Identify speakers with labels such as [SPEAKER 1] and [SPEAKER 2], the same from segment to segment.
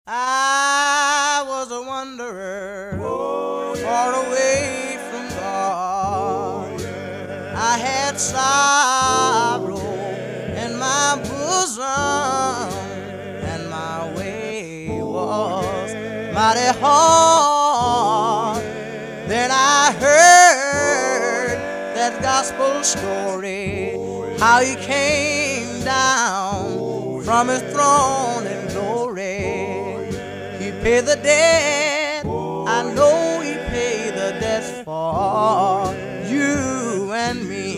[SPEAKER 1] I was a wanderer, far away from God. I had sorrow in my bosom, and my way was mighty hard. Then I heard that gospel story, how he came down from his throne in glory. He paid the debt, I know he paid the debt for you and me.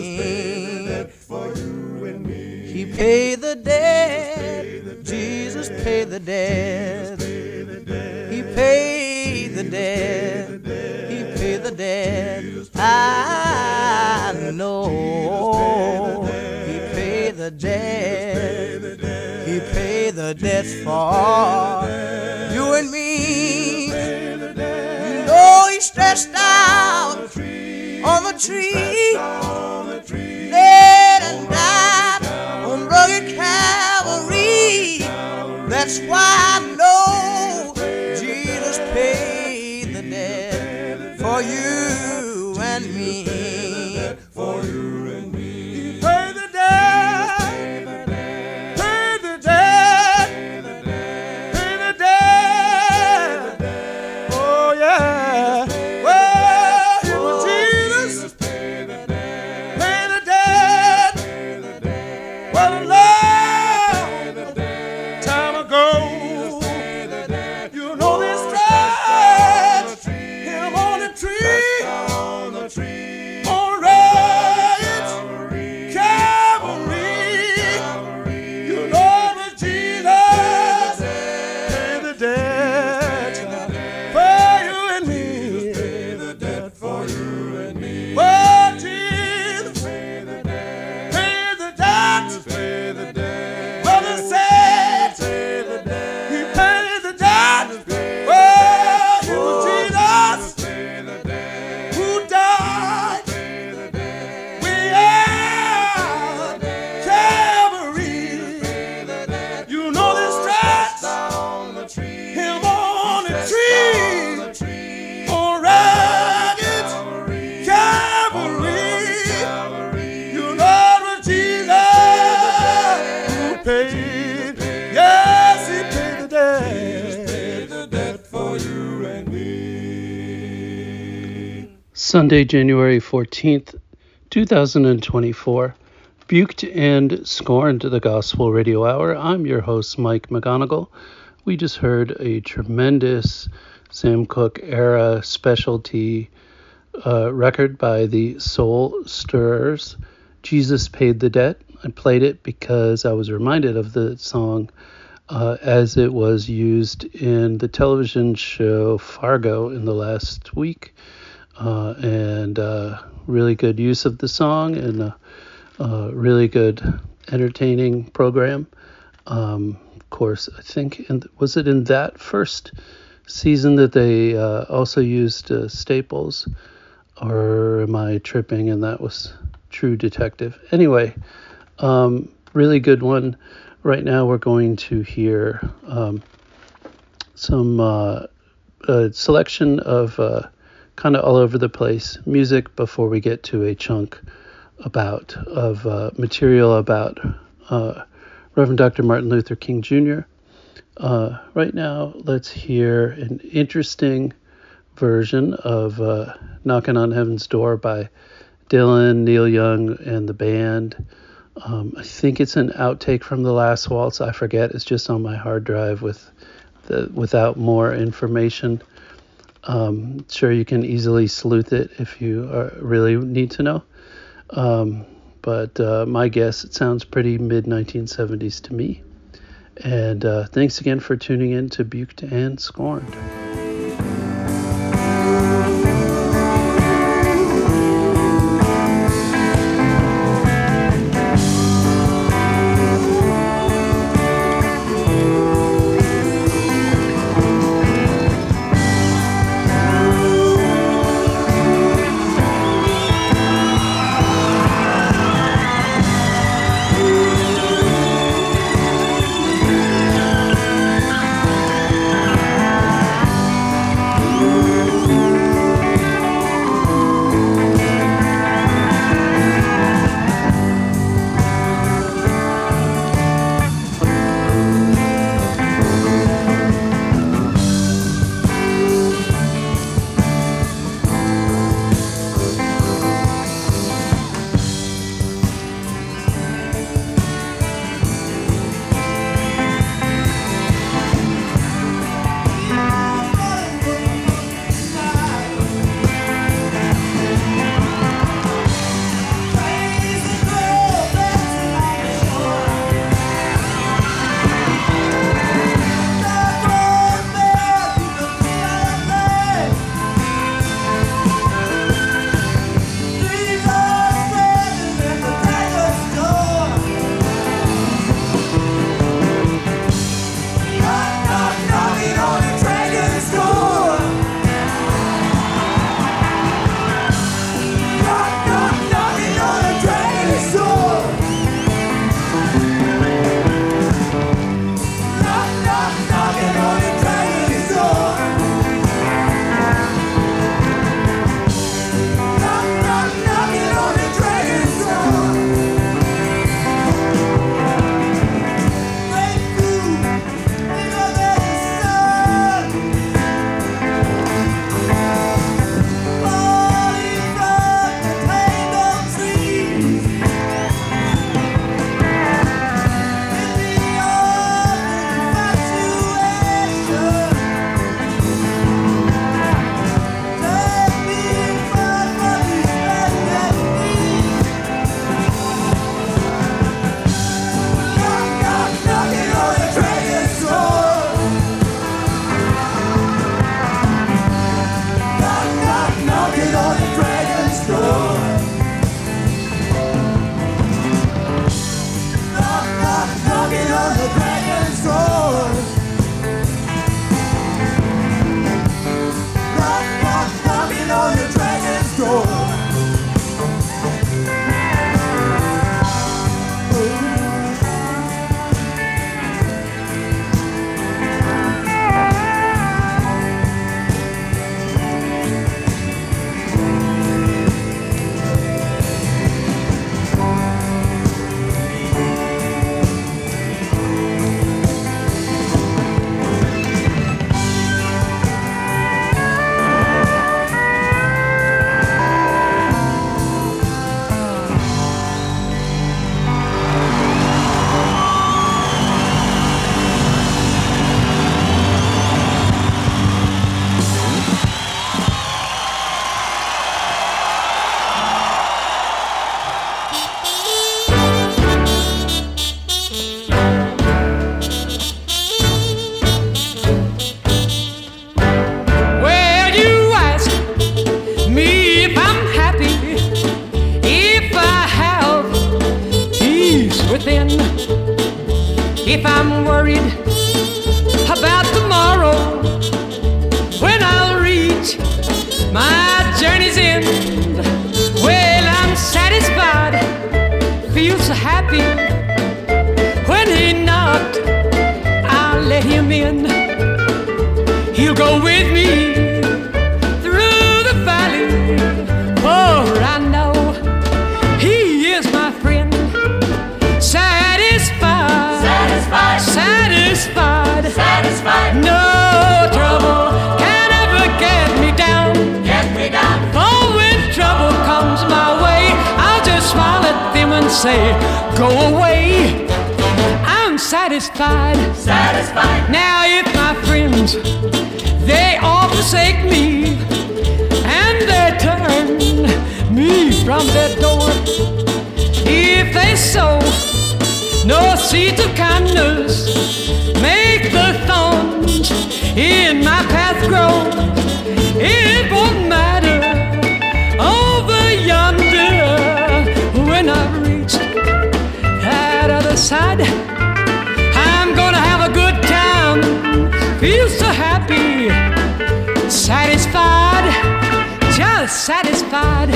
[SPEAKER 1] He paid the debt, Jesus paid the debt. He paid the debt, he paid the debt. I know he paid the debt. He paid the debt for you and me. You know he stretched out on the tree, bled and died on rugged Calvary. That's why I know Jesus paid the debt for you and me. For you and me. He paid the debt. Paid the debt. Paid the debt. Oh yeah. Well, it was Jesus. Paid the debt. What a long time ago. You know this stretch him on the tree. On right, Calvary. You know that Jesus paid the debt for you and me. Paid the debt for you and me. Well, Jesus paid the debt. Paid the debt. Paid the debt. Brother said he paid the debt. Well, it was Jesus who died. We are Calvary. You know this stretch him on the tree. On rugged Calvary. You know what Jesus who paid. Yes, he paid the debt for you and me.
[SPEAKER 2] Sunday, January 14th, 2024. Buked and Scorned, the Gospel Radio Hour. I'm your host, Mike McGonigal. We just heard a tremendous Sam Cooke era specialty record by the Soul Stirrers, Jesus Paid the Debt. I played it because I was reminded of the song as it was used in the television show Fargo in the last week. And really good use of the song and really good entertaining program. Of course, I think, was it in that first season that they also used Staples? Or am I tripping and that was True Detective? Anyway, really good one. Right now we're going to hear some selection of kind of all over the place music before we get to a chunk of material about Reverend Dr. Martin Luther King Jr. Right now, let's hear an interesting version of Knocking on Heaven's Door by Dylan, Neil Young, and the band. I think it's an outtake from The Last Waltz. I forget. It's just on my hard drive without more information. Sure, you can easily sleuth it if you really need to know. But my guess, it sounds pretty mid-1970s to me. And thanks again for tuning in to Buked and Scorned.
[SPEAKER 3] I'm worried about tomorrow, when I'll reach my journey's end. Well, I'm satisfied, feel so happy. When he knocked, I'll let him in. He'll go with me through the valley, for I know he is my friend. Satisfied, satisfied, satisfied, satisfied. No trouble can ever get me down, get me down. For when trouble comes my way, I'll just smile at them and say, go away. I'm satisfied, satisfied. Now if my friends, they all forsake me, and they turn me from their door, if they sow no seeds of kindness, make the thorns in my path grow, it won't matter over yonder. When I've reached that other side, I'm gonna have a good time, feel so happy, satisfied, just satisfied,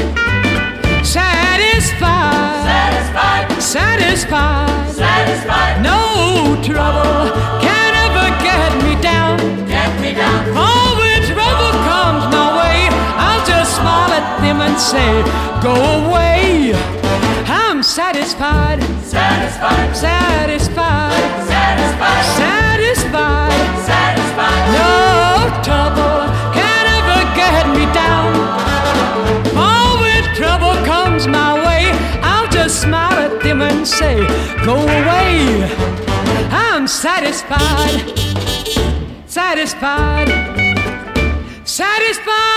[SPEAKER 3] satisfied, satisfied, satisfied, satisfied. No trouble can ever get me down, get me down. For when trouble comes my way, I'll just smile at them and say, go away. I'm satisfied, satisfied, satisfied, satisfied, satisfied, satisfied. No trouble can ever get me down. For when trouble comes my way, I'll just smile at them and say, go away. I'm satisfied, satisfied, satisfied,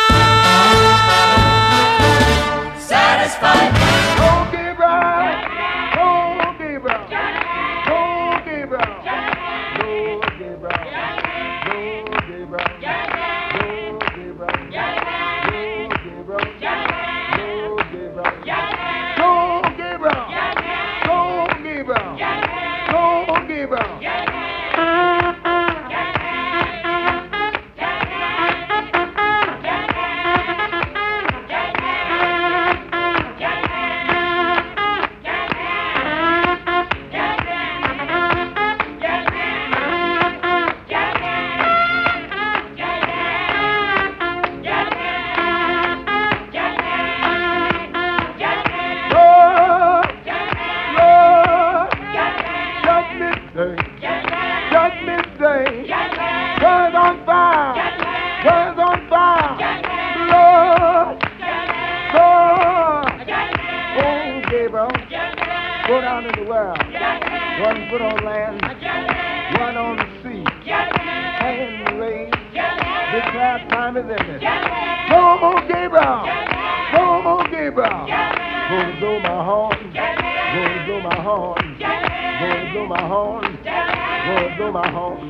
[SPEAKER 3] satisfied.
[SPEAKER 1] Don't give up, don't give up, don't give up, don't give up, don't give up, don't give up, don't give up, don't give up, don't give up, don't give up, don't give up. Judgment Day, words on fire, words on fire, Lord, Lord, oh Gabriel, go down in the world, one foot on land, one on the sea, hang the rain, declare time is ended. No Gabriel, no Gabriel, go to blow my horn, go to blow my horn, go to blow my horn. Go blow my horn.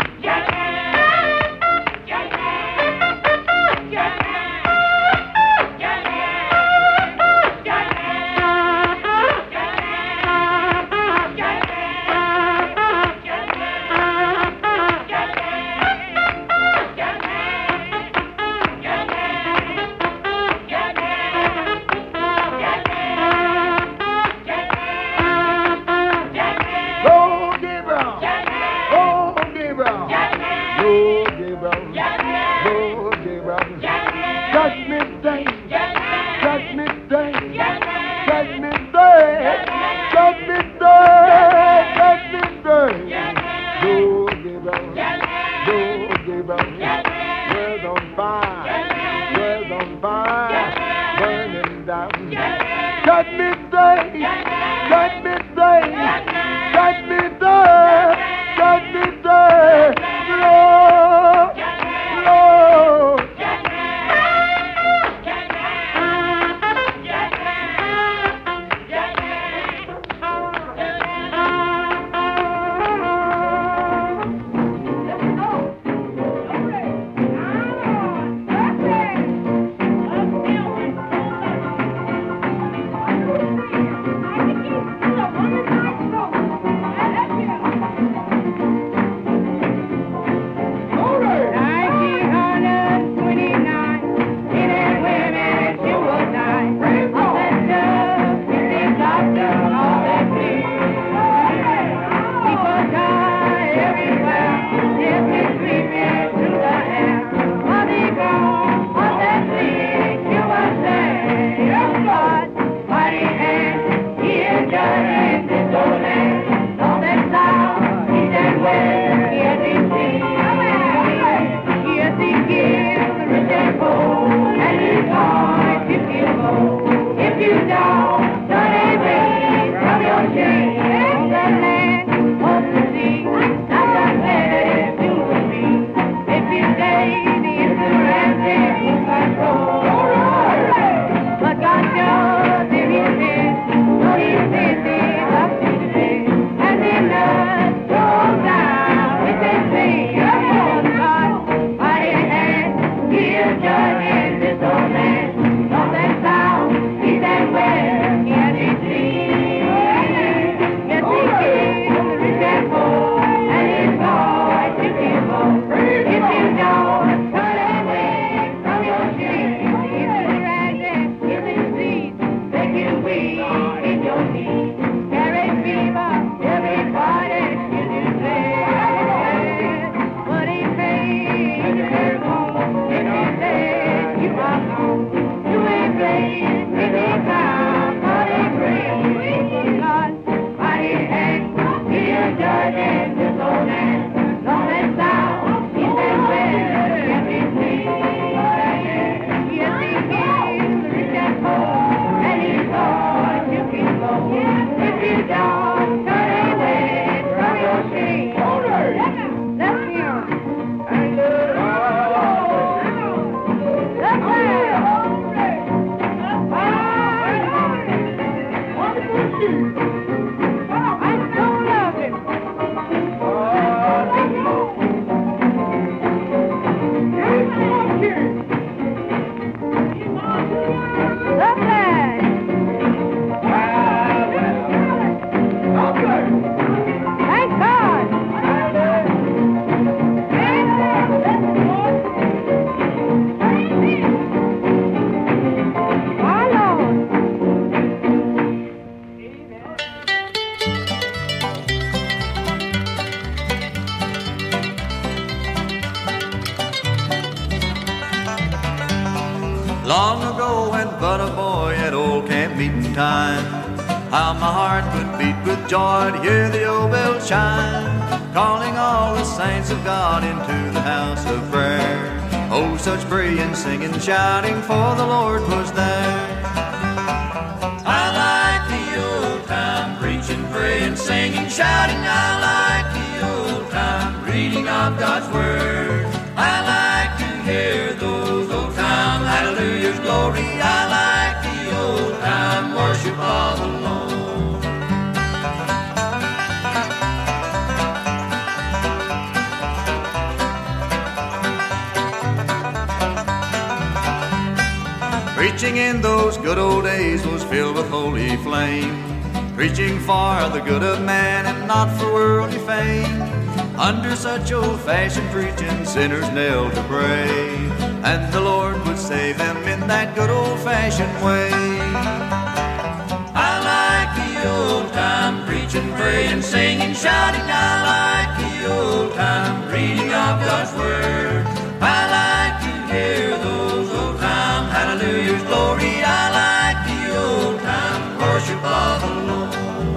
[SPEAKER 1] Judgment Day, Judgment Day, Judgment Day, Judgment Day, Judgment Day. Go Gabriel, go Gabriel. Words on fire, words on fire, burning down. Judgment Day, Judgment Day, Judgment Day, Judgment Day. Lord, Lord.
[SPEAKER 4] Long ago when but a boy at old camp meeting time, how my heart would beat with joy to hear the old bell chime, calling all the saints of God into the house of prayer. Oh, such praying, singing, shouting, for the Lord was there. I like the old time preaching, praying, singing, shouting. I like the old time reading of God's word. I like to hear those old time hallelujahs, glory. I like the old time worship of the Lord. Preaching in those good old days was filled with holy flame, preaching for the good of man and not for worldly fame. Under such old-fashioned preaching, sinners knelt to pray, and the Lord would save them in that good old-fashioned way. I like the old-time preaching, praying, singing, shouting. I like the old-time reading of God's word. I like to hear those old-time hallelujahs, glory. I like the old-time worship of the Lord.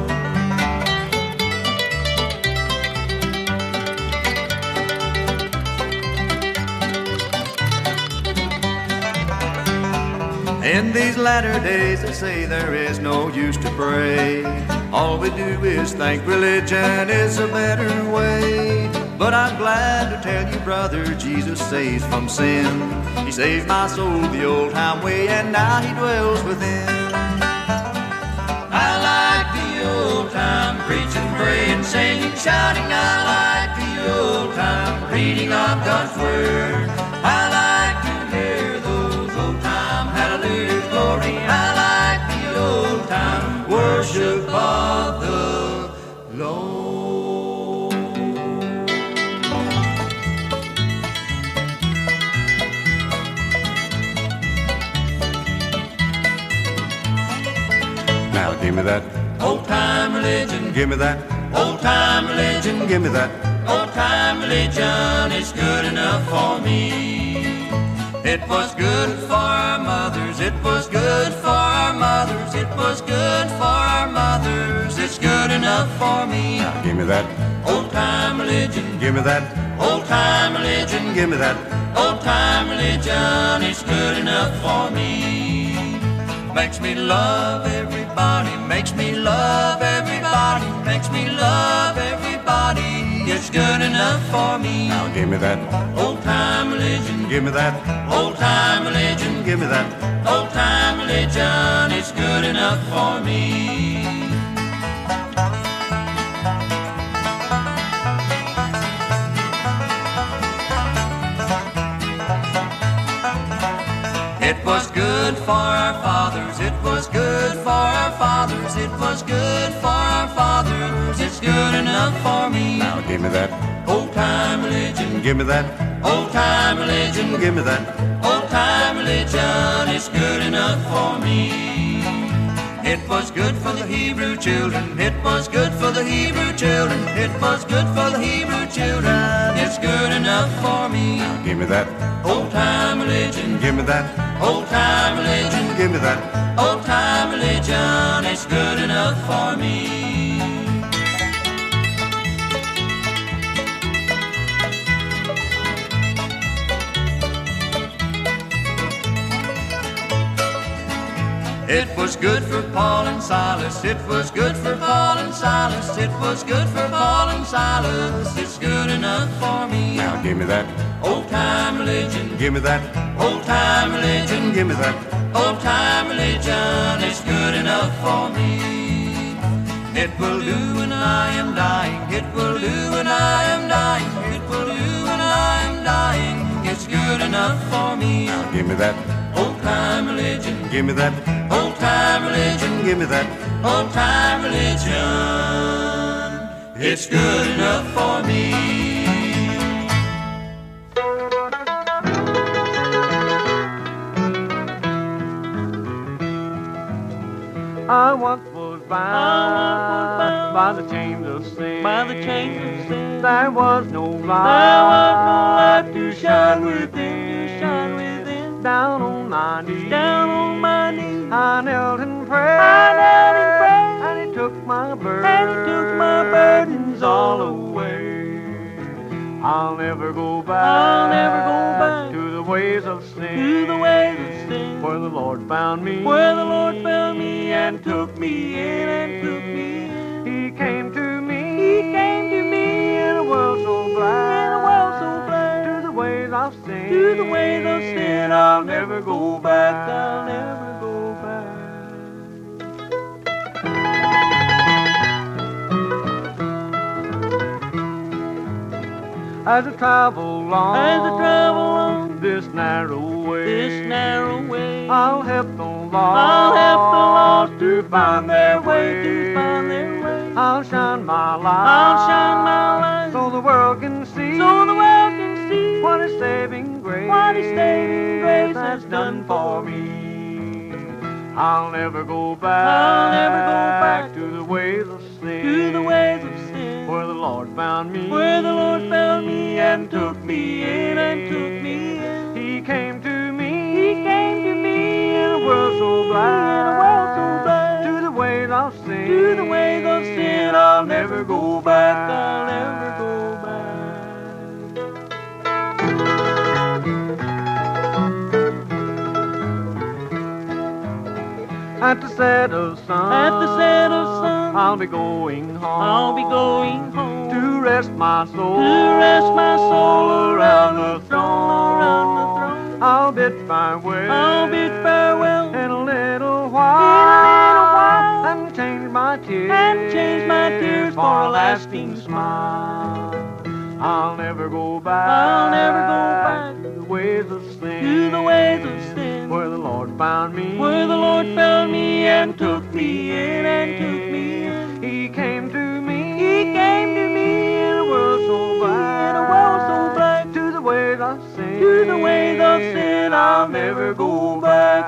[SPEAKER 4] In these latter days they say there is no use to pray. All we do is think religion is a better way. But I'm glad to tell you, brother, Jesus saves from sin. He saved my soul the old time way, and now he dwells within. I like the old time preaching, praying, singing, shouting. I like the old time reading of God's word. I like to hear those old time hallelujahs, glory. I like the old time worship of the Lord.
[SPEAKER 5] Now give me that
[SPEAKER 4] old time religion,
[SPEAKER 5] give me that
[SPEAKER 4] old time religion,
[SPEAKER 5] give me that
[SPEAKER 4] old time religion is good enough for me. It was good for our mothers, it was good for our mothers, it was good for our mothers. It's good enough for me.
[SPEAKER 5] Now give me that
[SPEAKER 4] old time religion,
[SPEAKER 5] give me that
[SPEAKER 4] old time religion,
[SPEAKER 5] give me that
[SPEAKER 4] old time religion. It's good enough for me. Makes me love everybody, makes me love everybody, makes me love everybody. It's good enough for me.
[SPEAKER 5] Now give me that
[SPEAKER 4] old time religion,
[SPEAKER 5] give me that
[SPEAKER 4] old time religion,
[SPEAKER 5] give me that
[SPEAKER 4] old time religion. It's good enough for me. It was good for our fathers, it was good for our fathers, it was good for our fathers. It's good enough for me.
[SPEAKER 5] Now give me that
[SPEAKER 4] old time religion,
[SPEAKER 5] give me that
[SPEAKER 4] old time religion,
[SPEAKER 5] give me that
[SPEAKER 4] old time religion. It's good enough for me. It was good for the Hebrew children, it was good for the Hebrew children, it was good for the Hebrew children. It's good enough for me.
[SPEAKER 5] Now give me that
[SPEAKER 4] old time religion,
[SPEAKER 5] give me that
[SPEAKER 4] old time religion,
[SPEAKER 5] give me that
[SPEAKER 4] old time religion. It's good enough for me. It was good for Paul and Silas, it was good for Paul and Silas, it was good for Paul and Silas. It's good enough for me.
[SPEAKER 5] Now give me that
[SPEAKER 4] old time religion,
[SPEAKER 5] give me that
[SPEAKER 4] old time religion,
[SPEAKER 5] give me that
[SPEAKER 4] old time religion. It's good enough for me. It will do when I am dying, it will do when I am dying, it will do when I am dying. It's good enough for me.
[SPEAKER 5] Now give me that
[SPEAKER 4] old time religion,
[SPEAKER 5] give me that
[SPEAKER 4] old time religion,
[SPEAKER 5] give me that
[SPEAKER 4] old time religion. It's good enough for me.
[SPEAKER 1] I once was bound by the chains of sin. There was no light to shine within. down on my knees.
[SPEAKER 3] Down on my knees.
[SPEAKER 1] I knelt and prayed. And he took my burdens all away. I'll never go back to the ways of sin. Where the Lord found me. And took me in. He came to me. In a world so black. To the ways of sin. I'll never go back. As I travel along this narrow way, I'll help the lost to find their way. I'll shine my light so the world can see what His saving grace has done for me. I'll never go back to the ways of sin. Where the Lord found me. And took me in. He came to me. In a world so black. To the ways of sin. I'll never go back. At the set of sun, I'll be going home. To rest my soul around the throne. I'll bid farewell in a little while, and change my tears for a lasting smile. I'll never go back to the ways of sin. Where the Lord found me. And took me in. He came to me. In a world so black. To the ways of sin. I'll never go back.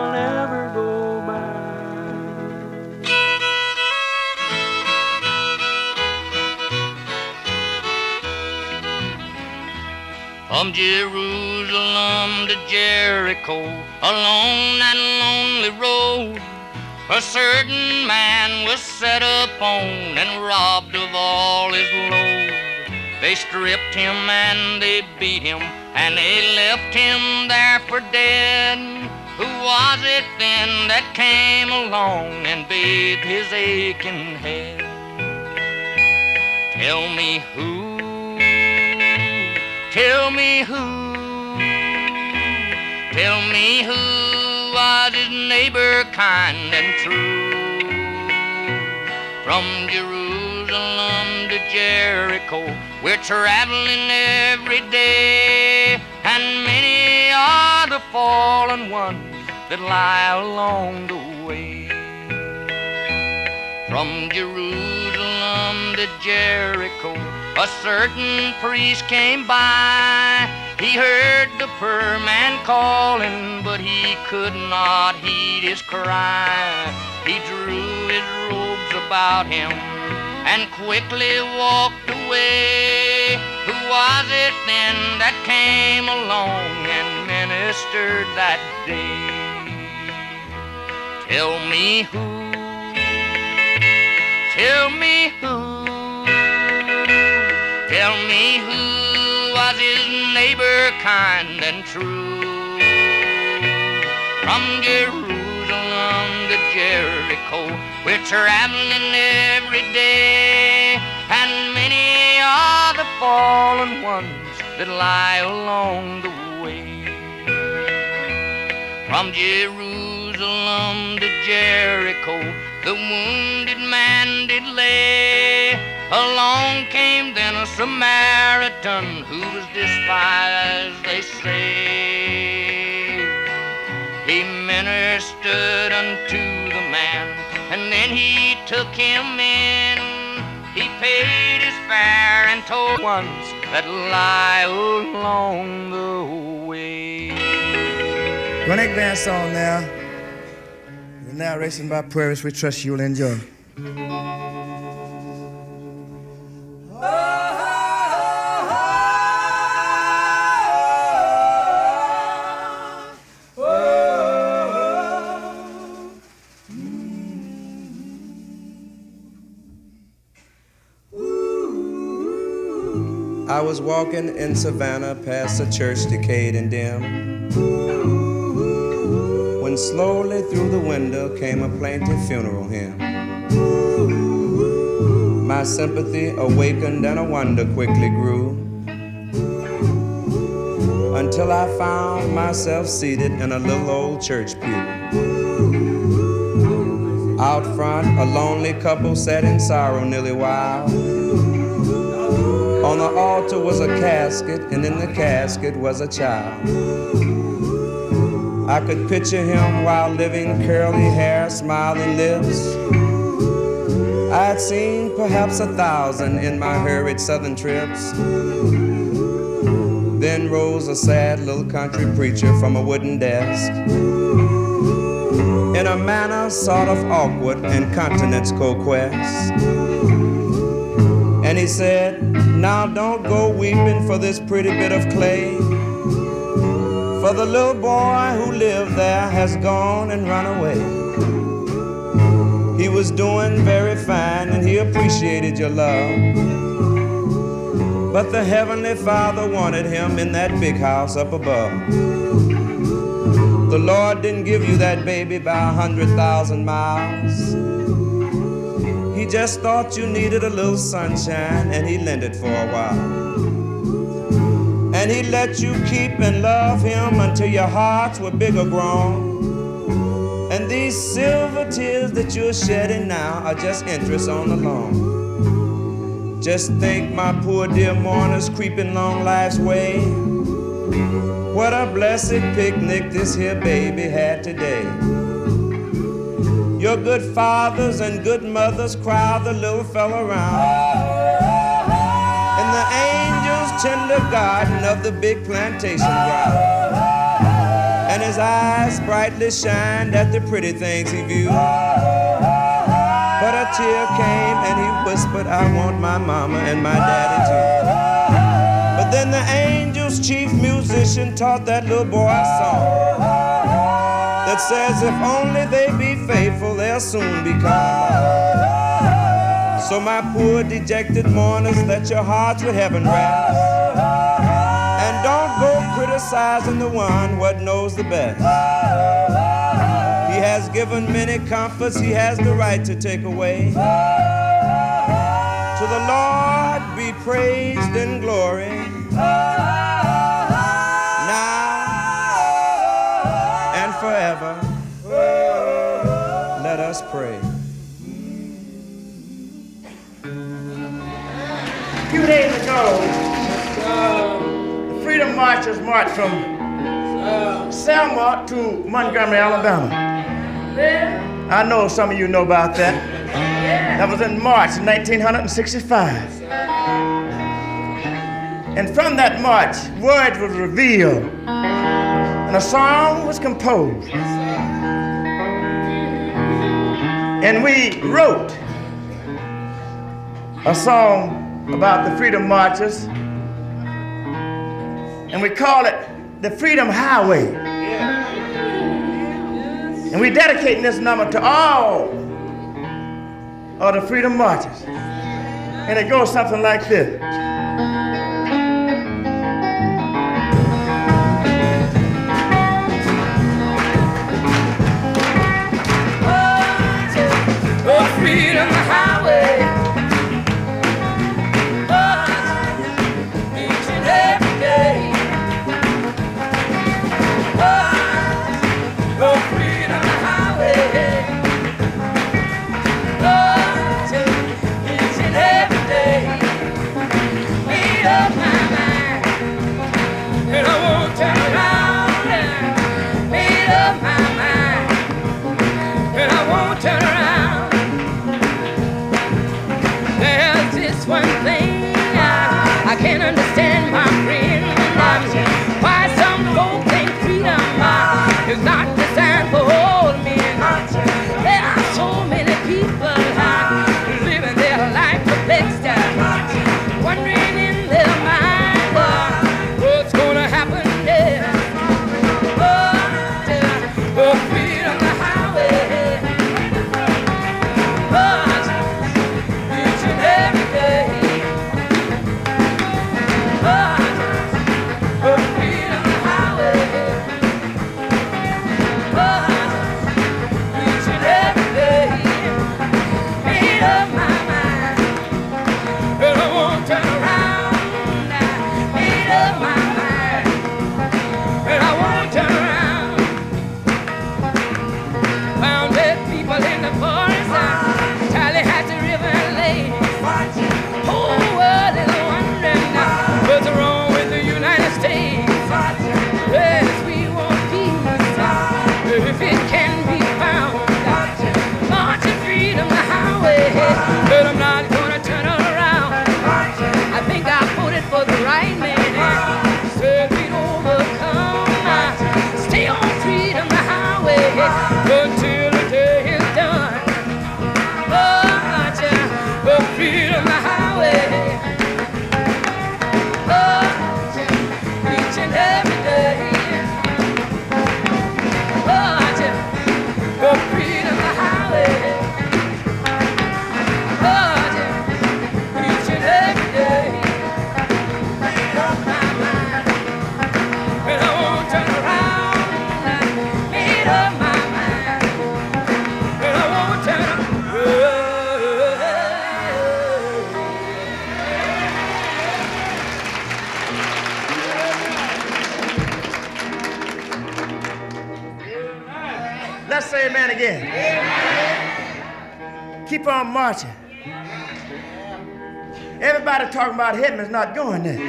[SPEAKER 6] From Jerusalem to Jericho, along that lonely road, a certain man was set upon and robbed of all his load. They stripped him and they beat him, and they left him there for dead. Who was it then that came along and bathed his aching head? Tell me who. Tell me who was his neighbor kind and true. From Jerusalem to Jericho, we're traveling every day, and many are the fallen ones that lie along the way. From Jerusalem to Jericho, a certain priest came by. He heard the poor man calling, but he could not heed his cry. He drew his robes about him and quickly walked away. Who was it then that came along and ministered that day? Tell me who. Tell me who. Tell me who was his neighbor kind and true. From Jerusalem to Jericho, we're traveling every day, and many are the fallen ones that lie along the way. From Jerusalem to Jericho, the wounded man did lay. Along came then a Samaritan who was despised, they say. He ministered unto the man, and then he took him in. He paid his fare and told ones that lie along the way.
[SPEAKER 7] Connect band song now. The narration by Purvis, we trust you'll enjoy.
[SPEAKER 8] I was walking in Savannah past a church decayed and dim, when slowly through the window came a plaintive funeral hymn. My sympathy awakened and a wonder quickly grew, until I found myself seated in a little old church pew. Out front, a lonely couple sat in sorrow nearly wild. On the altar was a casket, and in the casket was a child. I could picture him while living, curly hair, smiling lips. I had seen perhaps 1,000 in my hurried southern trips. Then rose a sad little country preacher from a wooden desk, in a manner sort of awkward and continents co-quest. And he said, now don't go weeping for this pretty bit of clay, for the little boy who lived there has gone and run away. He was doing very fine and he appreciated your love, but the Heavenly Father wanted him in that big house up above. The Lord didn't give you that baby by 100,000 miles. He just thought you needed a little sunshine, and he lent it for a while. And he let you keep and love him until your hearts were bigger grown. And these silver tears that you're shedding now are just interest on the loan. Just think, my poor dear mourners creeping along life's way, what a blessed picnic this here baby had today. Your good fathers and good mothers crowd the little fella around in the angel's tender garden of the big plantation ground. And his eyes brightly shined at the pretty things he viewed, but a tear came and he whispered, I want my mama and my daddy too. But then the angel's chief musician taught that little boy a song that says if only they be faithful, they'll soon become alone. So my poor dejected mourners, let your hearts with heaven rest, and don't go criticizing the one what knows the best. He has given many comforts, he has the right to take away. To the Lord be praised in glory, forever. Let us pray.
[SPEAKER 7] A few days ago, the Freedom Marchers marched from Selma to Montgomery, Alabama. I know some of you know about that. That was in March 1965. And from that march, words were revealed, and a song was composed. And we wrote a song about the Freedom Marchers, and we call it the Freedom Highway. And we're dedicating this number to all of the Freedom Marchers. And it goes something like this.
[SPEAKER 3] Freedom Highway, each and every day. Oh, Freedom Highway, each and every day.
[SPEAKER 7] Let's say amen again. Keep on marching. Everybody talking about heaven is not going there.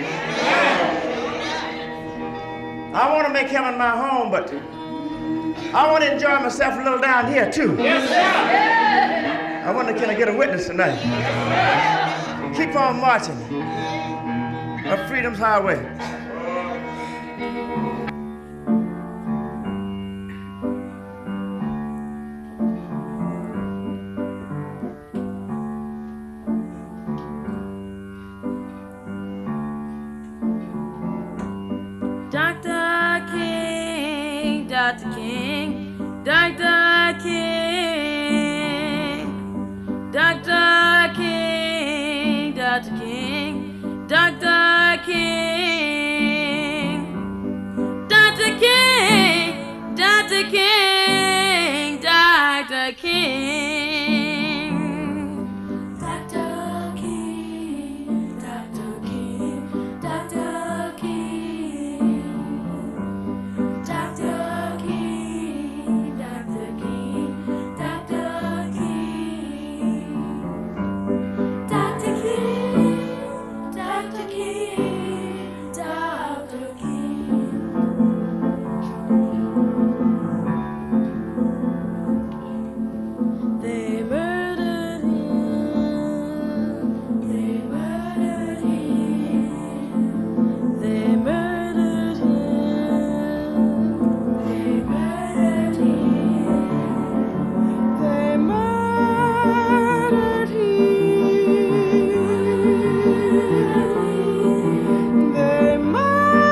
[SPEAKER 7] I want to make heaven my home, but I want to enjoy myself a little down here too. I wonder, can I get a witness tonight? Keep on marching. Up Freedom's Highway.
[SPEAKER 9] Dr. King, Dr. King, Dr. King, Dr. King, Dr. King, Dr. King, Dr. King, Dr. King, Dr. King, Dr. King, Dr. King, Dr. King. Dr. King, Dr. King, Dr. King, Dr. King, Dr. King, Dr. King. They murdered him. They murdered him. They murdered him. They murdered him. They murdered him. They murdered him. They murdered him. They murdered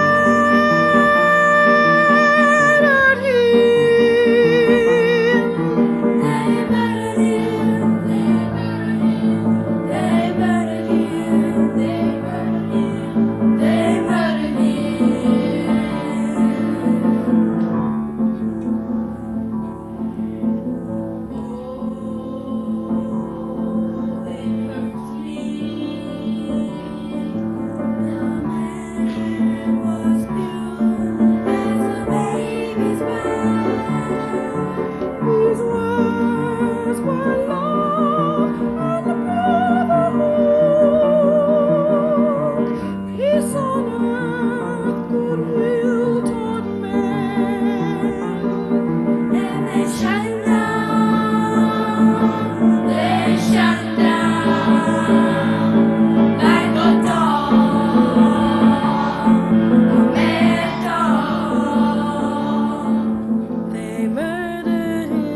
[SPEAKER 9] These words were love and brotherhood, peace on earth, goodwill toward men. And they shut him down. They shut him down like a dog, a mad dog. They murdered him.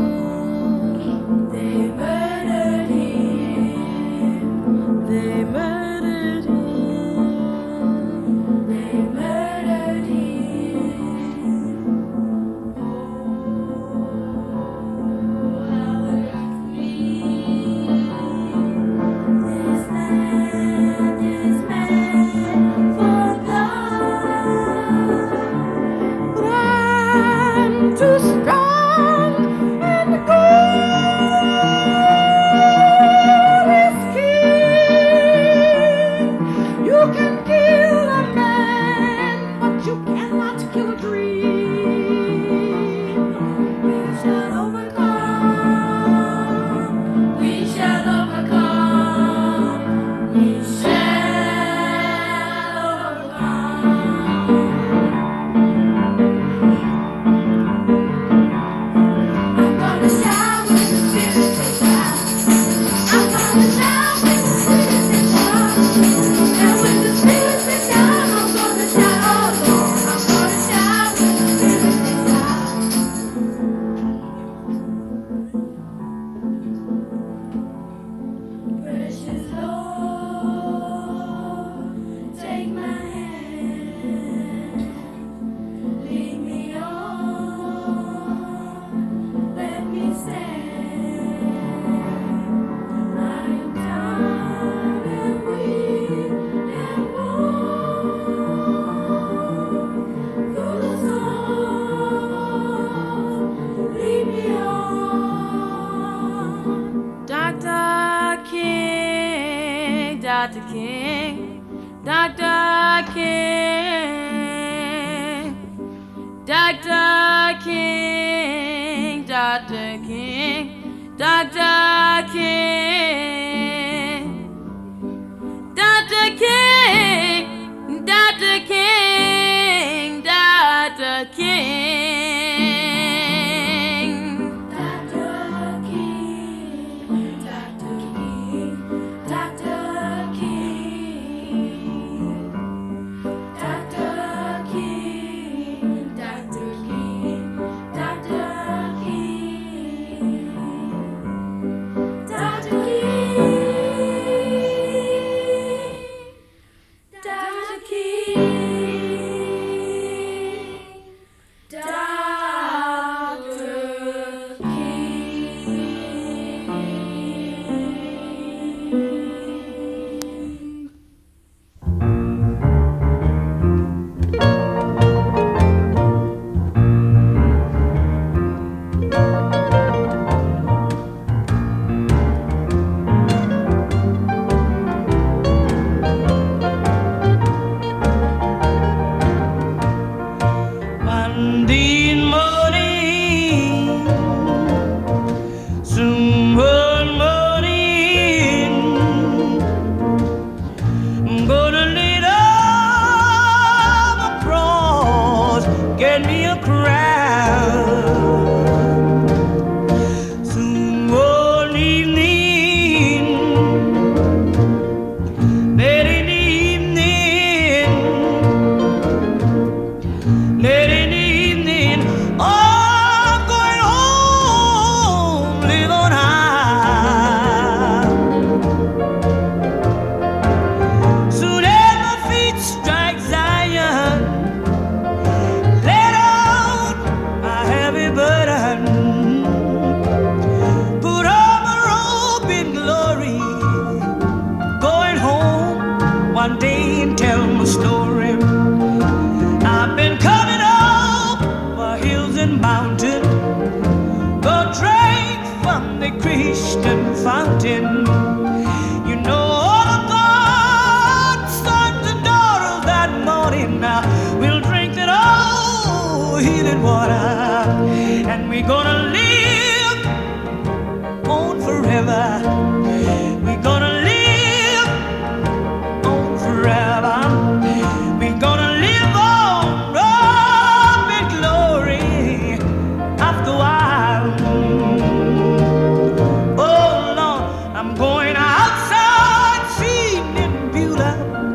[SPEAKER 9] They murdered him. They murdered him. They murdered him. Oh, how it hurts me. This land is mad for blood. But I'm too strong and God is king. You can kill a man, but you cannot kill a dream. We shall overcome. We shall overcome. We shall overcome. I'm gonna shout when the Spirit says shout. I'm gonna shout when the Spirit says shout. And when the Spirit says shout, I'm gonna shout. I'm gonna shout when the Spirit says shout. Precious Lord, take my hand, lead me on, let me stand. I am tired and weak and worn through the storm. Lead me on. Dr. King, Dr. King, Dr. King, Dr. King, Dr. King, Dr. King, Dr. King, Dr. King, Dr. King, Dr. King, Dr. King, Dr. King, Dr. King, Dr. King, Dr. King, Dr. King, Dr. King, Dr.
[SPEAKER 3] Monday morning, soon morning, I'm gonna lay down my cross, get me a crown. Soon one evening, late in the evening, late in the evening, I'm going home, live on high. Soon as my feet strike Zion, lay down my heavy burden, put on my robe in glory, going home one day and tell my story. I've been coming up for hills and mountains, go drink from the Christian fountain. You know all of God's sons and daughters that morning now will drink that old healing water, and we're gonna live on forever. We're gonna live on forever. We're gonna live on up in glory after a while. Oh Lord, I'm going outside feeding Beulah.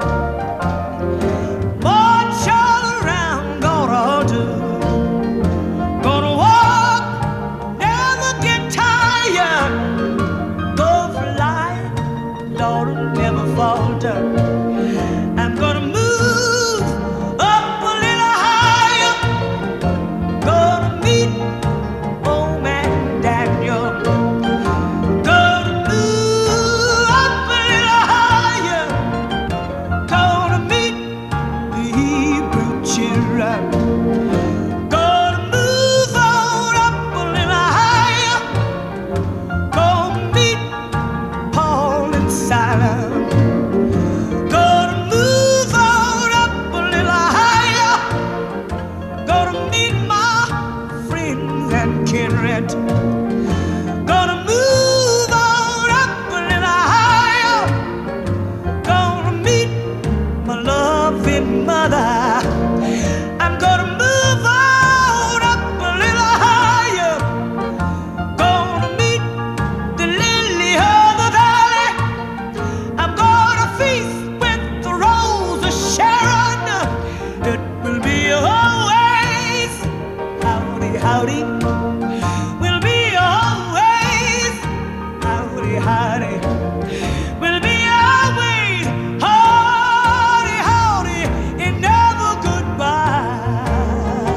[SPEAKER 3] March all around, gonna do. Gonna walk, never get tired. Go fly, Lord, will never falter. I'm gonna move up a little higher. Gonna meet old man Daniel. Gonna move up a little higher. Gonna meet the Hebrew children. Gonna move on up a little higher. Gonna meet Paul and Silas. Gonna move on up a little higher. Gonna meet my friends and kindred. Gonna move on up a little higher. Gonna meet my loving mother. I'm gonna move on up a little higher. Gonna meet the lily of the valley. I'm gonna feast with the rose of Sharon. It will be always howdy, howdy. Will be always howdy, howdy. Will be always howdy, howdy, and never goodbye.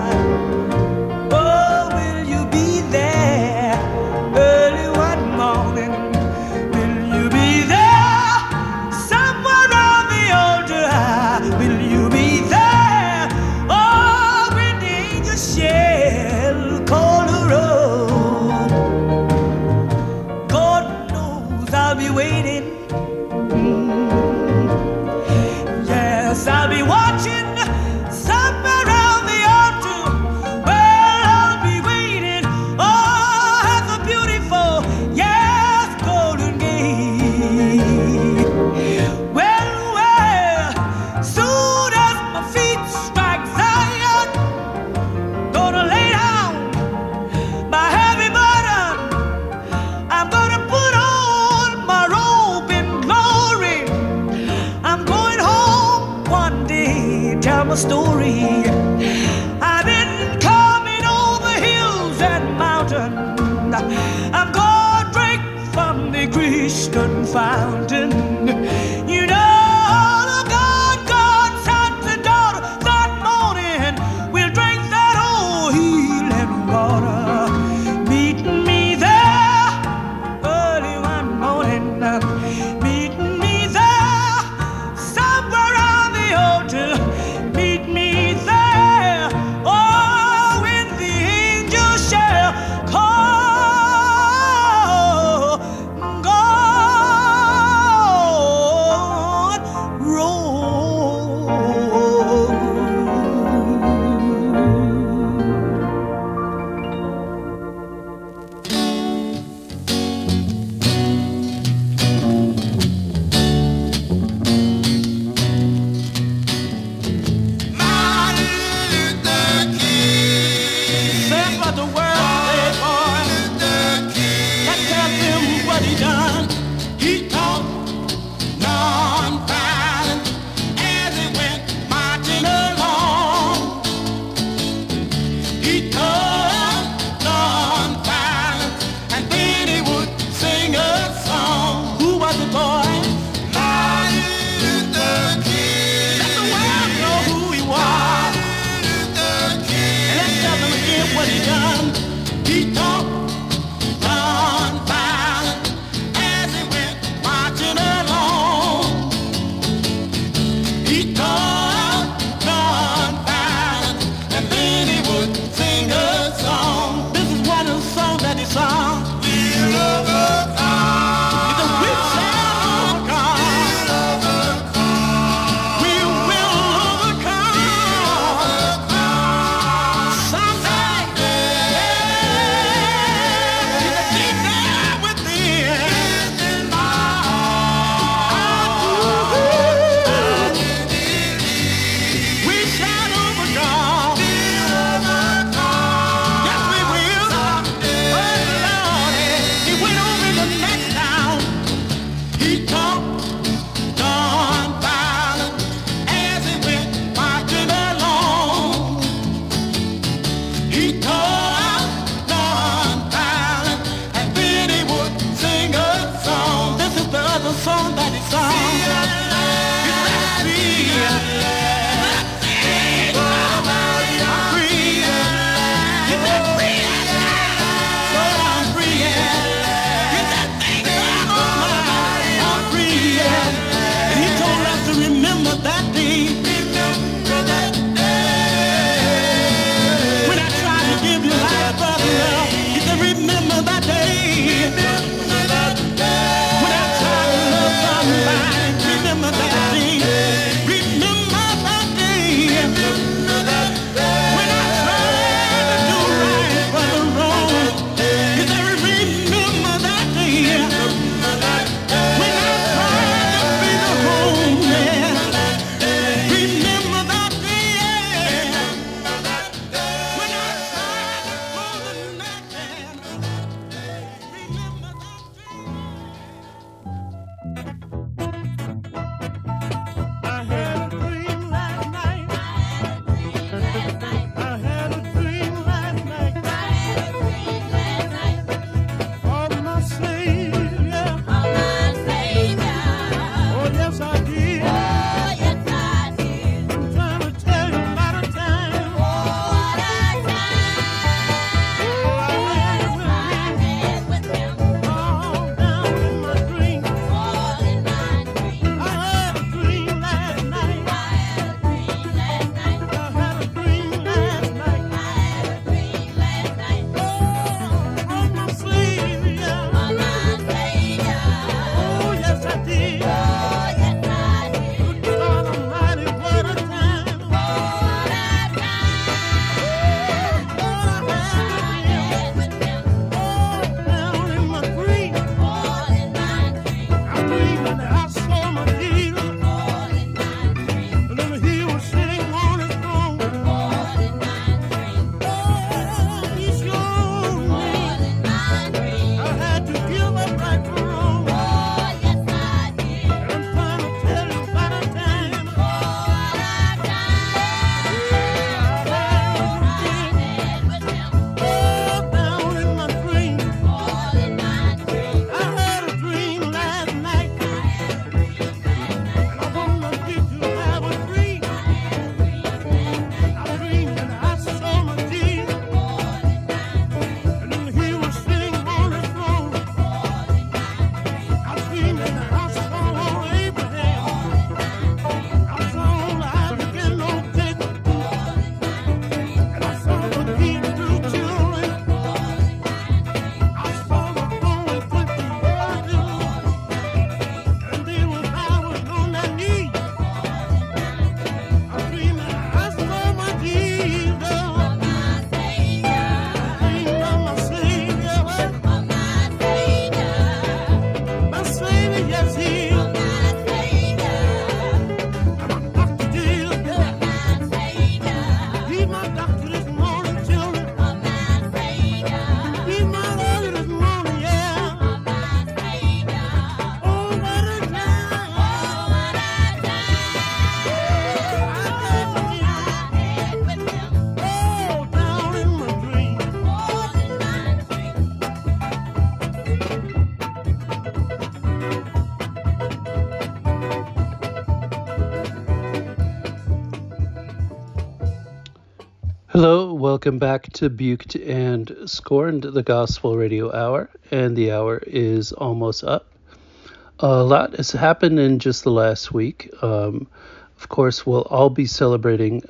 [SPEAKER 3] Oh, will you be there early one morning? Will you be there somewhere on the altar? Will you be there? Oh, when the angel shall call my story. I've been coming over hills and mountains. I'm gonna drink from the Christian fountain. You know, the God, sons and daughters, that morning we'll drink that old healing water. Meet me there early one morning. Meet me there somewhere on the altar. Meet me there.
[SPEAKER 2] Hello, welcome back to Buked and Scorned, the Gospel Radio Hour, and the hour is almost up. A lot has happened in just the last week. Of course, we'll all be celebrating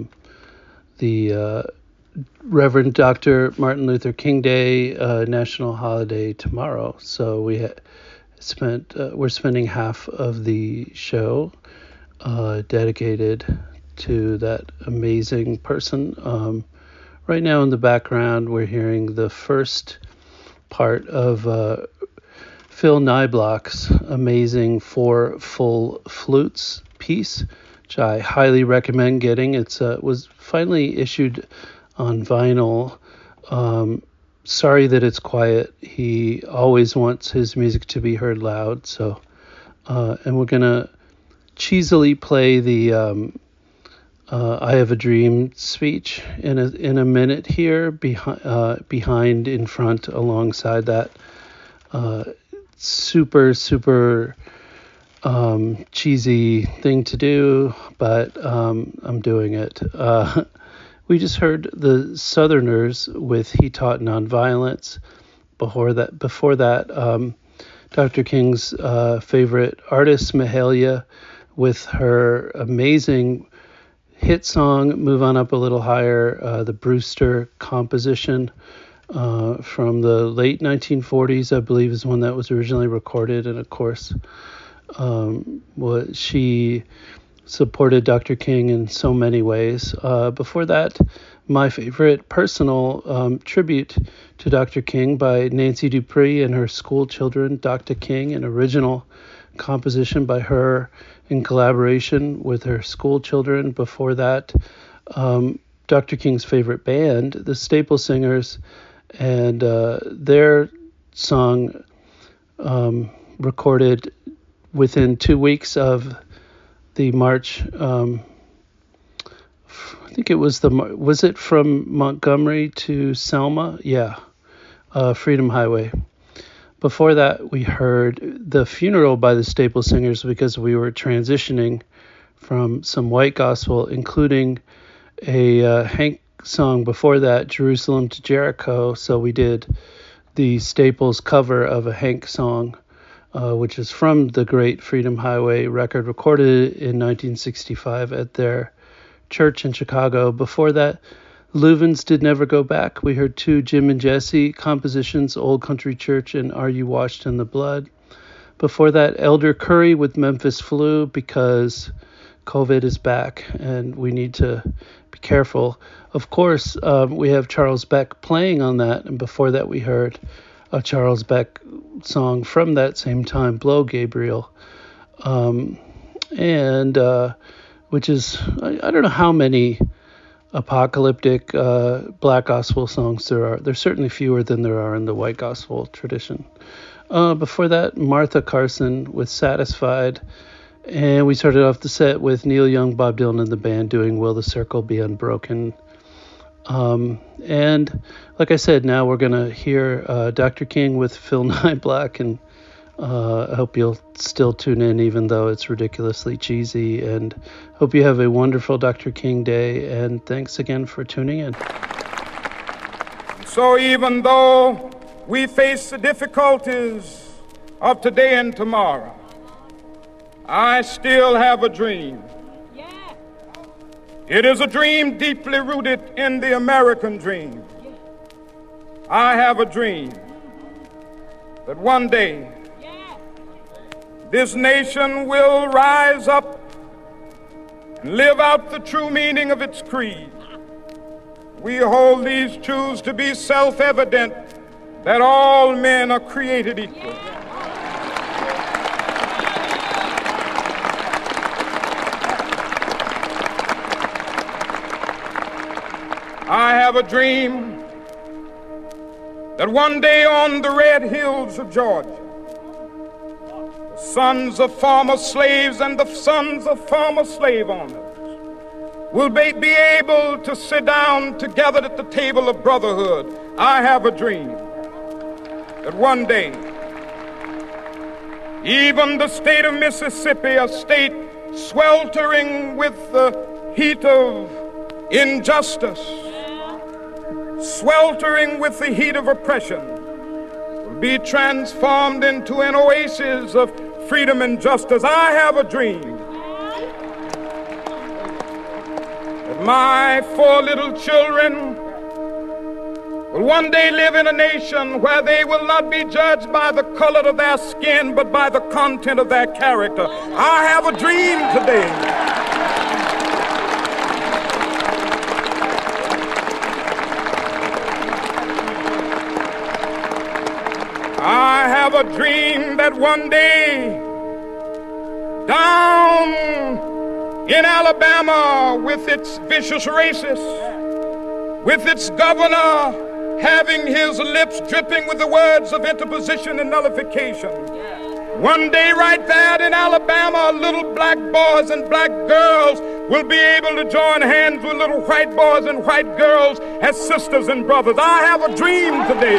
[SPEAKER 2] the Reverend Dr. Martin Luther King Day national holiday tomorrow. So we're spending half of the show dedicated to that amazing person. Right now in the background, we're hearing the first part of Phil Nyblock's amazing 4 full flutes piece, which I highly recommend getting. It was finally issued on vinyl. Sorry that it's quiet. He always wants his music to be heard loud. So, and we're gonna cheesily play the I Have a Dream speech in a minute here, behind, in front, alongside that. Super cheesy thing to do, but I'm doing it. We just heard the Southerners with He Taught Nonviolence. Before that, Dr. King's favorite artist, Mahalia, with her amazing hit song, Move On Up a Little Higher, the Brewster composition from the late 1940s, I believe, is when that was originally recorded. And of course, she supported Dr. King in so many ways. Before that, my favorite personal tribute to Dr. King by Nancy Dupree and her school children, Dr. King, an original composition by her in collaboration with her school children. Before that, Dr. King's favorite band, the Staple Singers, and their song recorded within 2 weeks of the march. I think it was was it from Montgomery to Selma? Yeah, Freedom Highway. Before that, we heard The Funeral by the Staple Singers because we were transitioning from some white gospel, including a Hank song before that, Jerusalem to Jericho. So we did the Staples cover of a Hank song, which is from the great Freedom Highway record, recorded in 1965 at their church in Chicago. Before that, Leuven's Did Never Go Back. We heard 2 Jim and Jesse compositions, Old Country Church and Are You Washed in the Blood. Before that, Elder Curry with Memphis Flu, because COVID is back and we need to be careful. Of course, we have Charles Beck playing on that. And before that, we heard a Charles Beck song from that same time, Blow Gabriel. Which is, I don't know how many apocalyptic black gospel songs there are. There's certainly fewer than there are in the white gospel tradition. Before that, Martha Carson with Satisfied. And we started off the set with Neil Young, Bob Dylan, and the band doing Will the Circle Be Unbroken. And like I said, now we're going to hear Dr. King with Phil Nyblock, and I hope you'll still tune in even though it's ridiculously cheesy, and hope you have a wonderful Dr. King Day, and thanks again for tuning in.
[SPEAKER 10] So even though we face the difficulties of today and tomorrow, I still have a dream. It is a dream deeply rooted in the American dream. I have a dream that one day this nation will rise up and live out the true meaning of its creed. We hold these truths to be self-evident, that all men are created equal. I have a dream that one day on the red hills of Georgia, the sons of former slaves and the sons of former slave owners will be able to sit down together at the table of brotherhood. I have a dream that one day, even the state of Mississippi, a state sweltering with the heat of injustice, sweltering with the heat of oppression, will be transformed into an oasis of freedom and justice. I have a dream that my 4 little children will one day live in a nation where they will not be judged by the color of their skin, but by the content of their character. I have a dream today. I have a dream that one day down in Alabama, with its vicious racists, with its governor having his lips dripping with the words of interposition and nullification. One day right there in Alabama, little black boys and black girls will be able to join hands with little white boys and white girls as sisters and brothers. I have a dream today.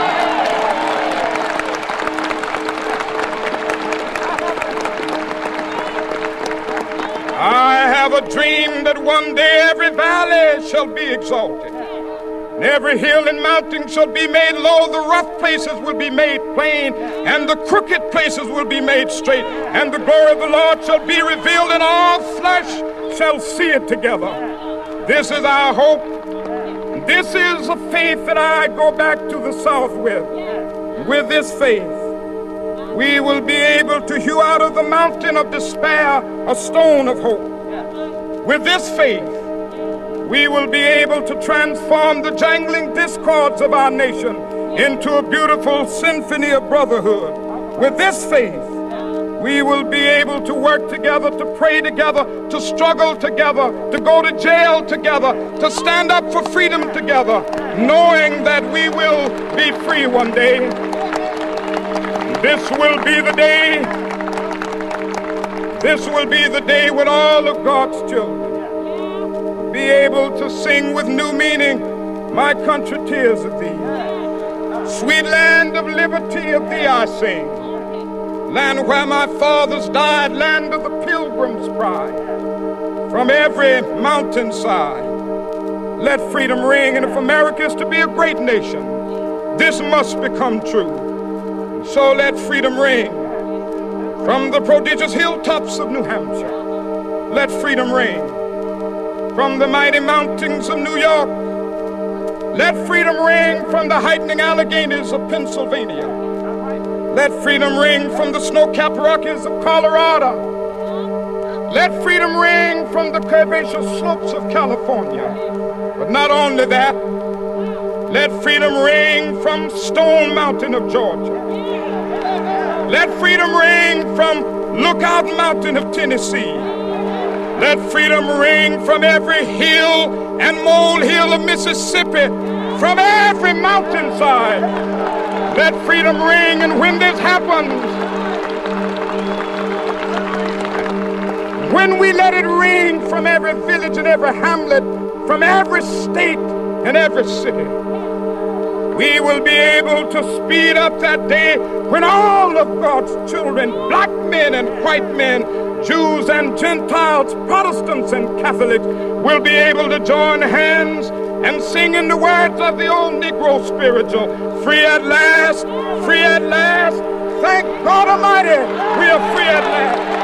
[SPEAKER 10] I have a dream that one day every valley shall be exalted. Every hill and mountain shall be made low, the rough places will be made plain, and the crooked places will be made straight, and the glory of the Lord shall be revealed, and all flesh shall see it together. This is our hope. This is a faith that I go back to the South with. With this faith, we will be able to hew out of the mountain of despair a stone of hope. With this faith, we will be able to transform the jangling discords of our nation into a beautiful symphony of brotherhood. With this faith, we will be able to work together, to pray together, to struggle together, to go to jail together, to stand up for freedom together, knowing that we will be free one day. This will be the day. This will be the day when all of God's children be able to sing with new meaning, my country, tears of thee. Sweet land of liberty, of thee I sing. Land where my fathers died, land of the pilgrim's pride. From every mountainside, let freedom ring. And if America is to be a great nation, this must become true. So let freedom ring. From the prodigious hilltops of New Hampshire, let freedom ring. From the mighty mountains of New York, let freedom ring. From the heightening Alleghenies of Pennsylvania, let freedom ring. From the snow-capped Rockies of Colorado, let freedom ring. From the curvaceous slopes of California. But not only that, let freedom ring from Stone Mountain of Georgia. Let freedom ring from Lookout Mountain of Tennessee. Let freedom ring from every hill and molehill of Mississippi, from every mountainside. Let freedom ring, and when this happens, when we let it ring from every village and every hamlet, from every state and every city, we will be able to speed up that day when all of God's children, black men and white men, Jews and Gentiles, Protestants and Catholics, will be able to join hands and sing in the words of the old Negro spiritual, free at last, free at last. Thank God Almighty, we are free at last.